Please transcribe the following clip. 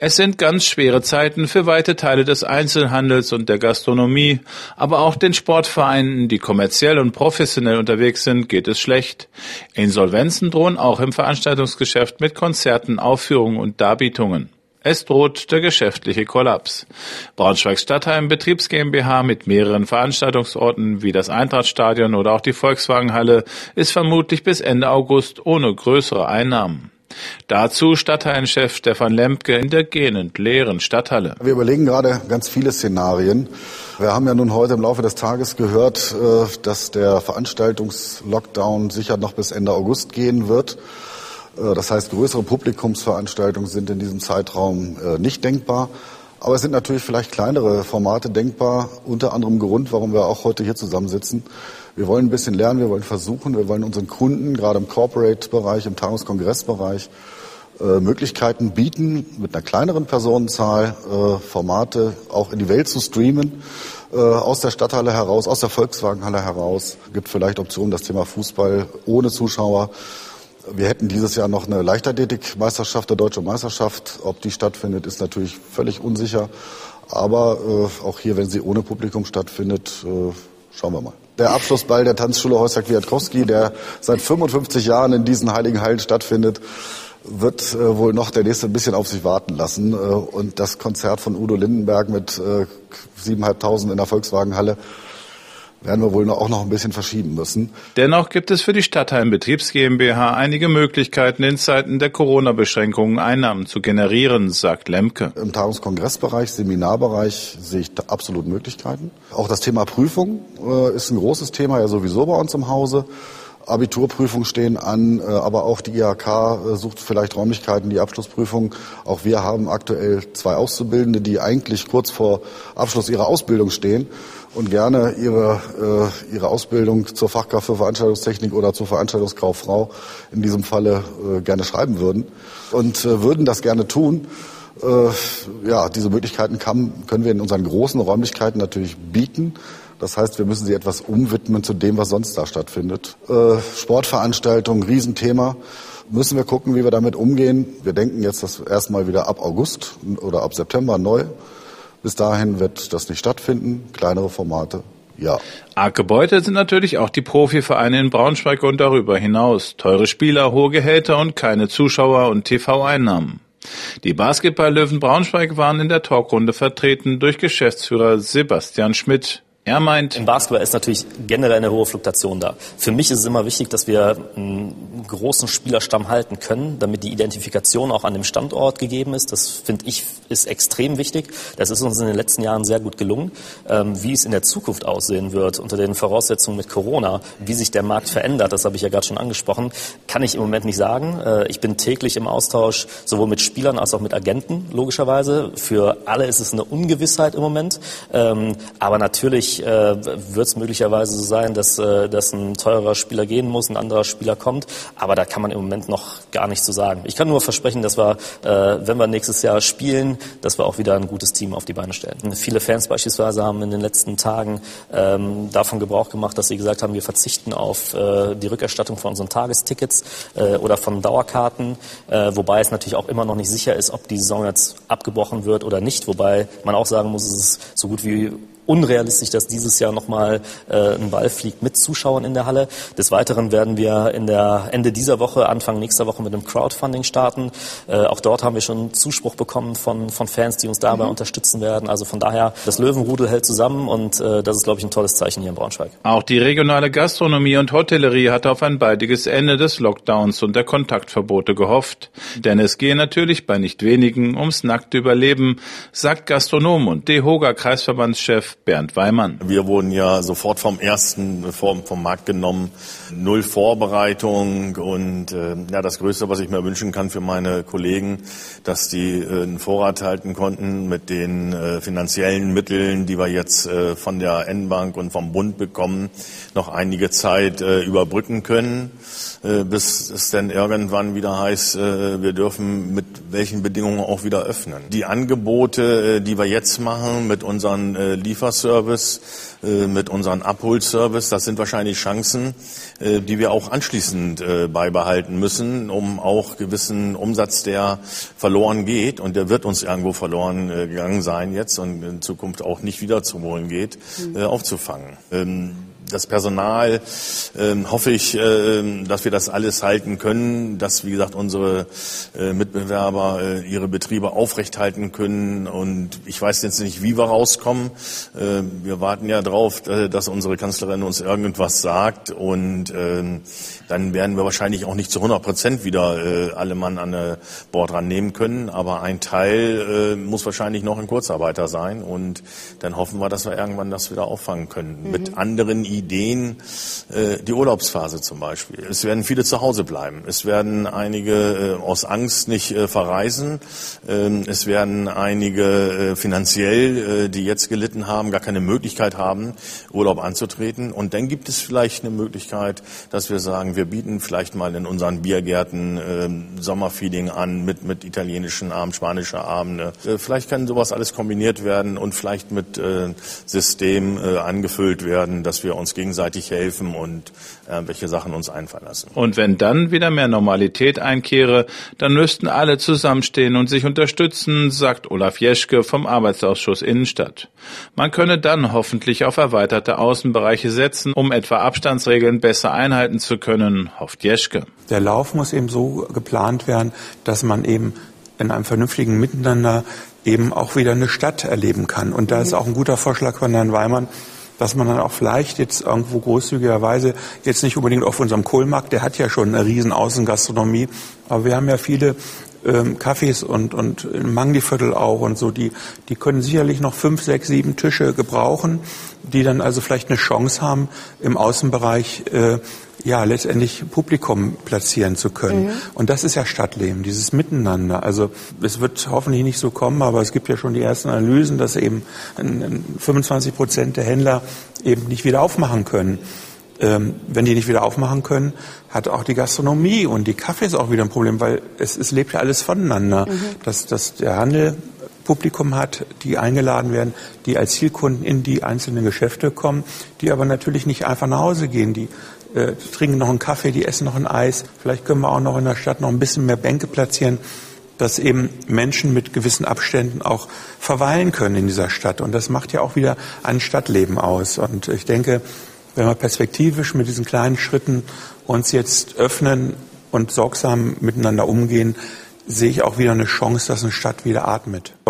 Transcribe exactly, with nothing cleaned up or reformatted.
Es sind ganz schwere Zeiten für weite Teile des Einzelhandels und der Gastronomie, aber auch den Sportvereinen, die kommerziell und professionell unterwegs sind, geht es schlecht. Insolvenzen drohen auch im Veranstaltungsgeschäft mit Konzerten, Aufführungen und Darbietungen. Es droht der geschäftliche Kollaps. Braunschweigs Stadtheim Betriebs GmbH mit mehreren Veranstaltungsorten wie das Eintrachtstadion oder auch die Volkswagenhalle ist vermutlich bis Ende August ohne größere Einnahmen. Dazu Stadtteilenchef Stefan Lemke in der gähnend leeren Stadthalle. Wir überlegen gerade ganz viele Szenarien. Wir haben ja nun heute im Laufe des Tages gehört, dass der Veranstaltungslockdown sicher noch bis Ende August gehen wird. Das heißt, größere Publikumsveranstaltungen sind in diesem Zeitraum nicht denkbar. Aber es sind natürlich vielleicht kleinere Formate denkbar, unter anderem Grund, warum wir auch heute hier zusammensitzen. Wir wollen ein bisschen lernen, wir wollen versuchen, wir wollen unseren Kunden, gerade im Corporate-Bereich, im Tagungs-Kongress-Bereich, äh, Möglichkeiten bieten, mit einer kleineren Personenzahl äh, Formate auch in die Welt zu streamen, äh, aus der Stadthalle heraus, aus der Volkswagenhalle heraus. Es gibt vielleicht Optionen, das Thema Fußball ohne Zuschauer. Wir hätten dieses Jahr noch eine Leichtathletik-Meisterschaft, der Deutsche Meisterschaft. Ob die stattfindet, ist natürlich völlig unsicher. Aber äh, auch hier, wenn sie ohne Publikum stattfindet, äh, schauen wir mal. Der Abschlussball der Tanzschule Horst Kwiatkowski, der seit fünfundfünfzig Jahren in diesen heiligen Hallen stattfindet, wird äh, wohl noch der nächste ein bisschen auf sich warten lassen. Äh, und das Konzert von Udo Lindenberg mit äh, siebeneinhalbtausend in der Volkswagenhalle werden wir wohl auch noch ein bisschen verschieben müssen. Dennoch gibt es für die Stadtheim Betriebs GmbH einige Möglichkeiten, in Zeiten der Corona-Beschränkungen Einnahmen zu generieren, sagt Lemke. Im Tagungs-Kongressbereich, Seminarbereich sehe ich da absolut Möglichkeiten. Auch das Thema Prüfung äh, ist ein großes Thema, ja sowieso bei uns im Hause. Abiturprüfungen stehen an, äh, aber auch die I H K äh, sucht vielleicht Räumlichkeiten, die Abschlussprüfung. Auch wir haben aktuell zwei Auszubildende, die eigentlich kurz vor Abschluss ihrer Ausbildung stehen und gerne ihre äh, ihre Ausbildung zur Fachkraft für Veranstaltungstechnik oder zur Veranstaltungskauffrau in diesem Falle äh, gerne schreiben würden und äh, würden das gerne tun. Äh, ja, diese Möglichkeiten kann, können wir in unseren großen Räumlichkeiten natürlich bieten. Das heißt, wir müssen sie etwas umwidmen zu dem, was sonst da stattfindet. Äh, Sportveranstaltungen, Riesenthema. Müssen wir gucken, wie wir damit umgehen. Wir denken jetzt das erstmal wieder ab August oder ab September neu. Bis dahin wird das nicht stattfinden. Kleinere Formate, ja. Arg gebeutelt sind natürlich auch die Profivereine in Braunschweig und darüber hinaus. Teure Spieler, hohe Gehälter und keine Zuschauer und T V-Einnahmen. Die Basketball-Löwen Braunschweig waren in der Talkrunde vertreten durch Geschäftsführer Sebastian Schmidt. Er meint, im Basketball ist natürlich generell eine hohe Fluktuation da. Für mich ist es immer wichtig, dass wir einen großen Spielerstamm halten können, damit die Identifikation auch an dem Standort gegeben ist. Das finde ich ist extrem wichtig. Das ist uns in den letzten Jahren sehr gut gelungen. Ähm, wie es in der Zukunft aussehen wird, unter den Voraussetzungen mit Corona, wie sich der Markt verändert, das habe ich ja gerade schon angesprochen, kann ich im Moment nicht sagen. Äh, ich bin täglich im Austausch, sowohl mit Spielern als auch mit Agenten, logischerweise. Für alle ist es eine Ungewissheit im Moment. Ähm, aber natürlich wird es möglicherweise so sein, dass, äh, dass ein teurer Spieler gehen muss, ein anderer Spieler kommt. Aber da kann man im Moment noch gar nichts zu sagen. Ich kann nur versprechen, dass wir, äh, wenn wir nächstes Jahr spielen, dass wir auch wieder ein gutes Team auf die Beine stellen. Viele Fans beispielsweise haben in den letzten Tagen ähm, davon Gebrauch gemacht, dass sie gesagt haben, wir verzichten auf äh, die Rückerstattung von unseren Tagestickets äh, oder von Dauerkarten. Äh, wobei es natürlich auch immer noch nicht sicher ist, ob die Saison jetzt abgebrochen wird oder nicht. Wobei man auch sagen muss, es ist so gut wie unrealistisch, dass dieses Jahr nochmal äh, ein Ball fliegt mit Zuschauern in der Halle. Des Weiteren werden wir in der Ende dieser Woche, Anfang nächster Woche mit einem Crowdfunding starten. Äh, auch dort haben wir schon Zuspruch bekommen von, von Fans, die uns dabei mhm. unterstützen werden. Also von daher, das Löwenrudel hält zusammen und äh, das ist, glaube ich, ein tolles Zeichen hier in Braunschweig. Auch die regionale Gastronomie und Hotellerie hat auf ein baldiges Ende des Lockdowns und der Kontaktverbote gehofft. Denn es gehe natürlich bei nicht wenigen ums nackte Überleben, sagt Gastronom und DEHOGA-Kreisverbandschef Bernd Weimann. Wir wurden ja sofort vom ersten vom, vom Markt genommen. Null Vorbereitung und äh, ja, das Größte, was ich mir wünschen kann für meine Kollegen, dass die äh, einen Vorrat halten konnten mit den äh, finanziellen Mitteln, die wir jetzt äh, von der N-Bank und vom Bund bekommen, noch einige Zeit äh, überbrücken können, äh, bis es dann irgendwann wieder heißt, äh, wir dürfen mit welchen Bedingungen auch wieder öffnen. Die Angebote, äh, die wir jetzt machen mit unseren äh, Liefer Lieferservice, mit unserem Abholservice. Das sind wahrscheinlich Chancen, die wir auch anschließend beibehalten müssen, um auch gewissen Umsatz, der verloren geht, und der wird uns irgendwo verloren gegangen sein jetzt und in Zukunft auch nicht wiederzuholen geht, mhm. aufzufangen. Das Personal, äh, hoffe ich, äh, dass wir das alles halten können, dass, wie gesagt, unsere äh, Mitbewerber äh, ihre Betriebe aufrechthalten können. Und ich weiß jetzt nicht, wie wir rauskommen. Äh, wir warten ja drauf, äh, dass unsere Kanzlerin uns irgendwas sagt. Und äh, dann werden wir wahrscheinlich auch nicht zu hundert Prozent wieder äh, alle Mann an äh, Bord rannehmen können. Aber ein Teil äh, muss wahrscheinlich noch ein Kurzarbeiter sein. Und dann hoffen wir, dass wir irgendwann das wieder auffangen können. Mhm. Mit anderen Ideen, äh, die Urlaubsphase zum Beispiel. Es werden viele zu Hause bleiben. Es werden einige äh, aus Angst nicht äh, verreisen. Ähm, es werden einige äh, finanziell, äh, die jetzt gelitten haben, gar keine Möglichkeit haben, Urlaub anzutreten. Und dann gibt es vielleicht eine Möglichkeit, dass wir sagen, wir bieten vielleicht mal in unseren Biergärten äh, Sommerfeeling an mit, mit italienischen Abend, spanischer Abende. Äh, vielleicht kann sowas alles kombiniert werden und vielleicht mit äh, System äh, angefüllt werden, dass wir uns gegenseitig helfen und äh, welche Sachen uns einfallen lassen. Und wenn dann wieder mehr Normalität einkehre, dann müssten alle zusammenstehen und sich unterstützen, sagt Olaf Jeschke vom Arbeitsausschuss Innenstadt. Man könne dann hoffentlich auf erweiterte Außenbereiche setzen, um etwa Abstandsregeln besser einhalten zu können, hofft Jeschke. Der Lauf muss eben so geplant werden, dass man eben in einem vernünftigen Miteinander eben auch wieder eine Stadt erleben kann. Und da ist auch ein guter Vorschlag von Herrn Weimann, dass man dann auch vielleicht jetzt irgendwo großzügigerweise, jetzt nicht unbedingt auf unserem Kohlmarkt, der hat ja schon eine riesen Außengastronomie, aber wir haben ja viele ähm, Cafés und, und im Mangli-Viertel auch und so, die, die können sicherlich noch fünf, sechs, sieben Tische gebrauchen, die dann also vielleicht eine Chance haben, im Außenbereich äh, ja letztendlich Publikum platzieren zu können. Mhm. Und das ist ja Stadtleben, dieses Miteinander. Also es wird hoffentlich nicht so kommen, aber es gibt ja schon die ersten Analysen, dass eben fünfundzwanzig Prozent der Händler eben nicht wieder aufmachen können. Ähm, wenn die nicht wieder aufmachen können, hat auch die Gastronomie und die Cafés auch wieder ein Problem, weil es, es lebt ja alles voneinander. Mhm. Dass, dass der Handel Publikum hat, die eingeladen werden, die als Zielkunden in die einzelnen Geschäfte kommen, die aber natürlich nicht einfach nach Hause gehen, die äh, trinken noch einen Kaffee, die essen noch ein Eis. Vielleicht können wir auch noch in der Stadt noch ein bisschen mehr Bänke platzieren, dass eben Menschen mit gewissen Abständen auch verweilen können in dieser Stadt. Und das macht ja auch wieder ein Stadtleben aus. Und ich denke, wenn wir perspektivisch mit diesen kleinen Schritten uns jetzt öffnen und sorgsam miteinander umgehen, sehe ich auch wieder eine Chance, dass eine Stadt wieder atmet.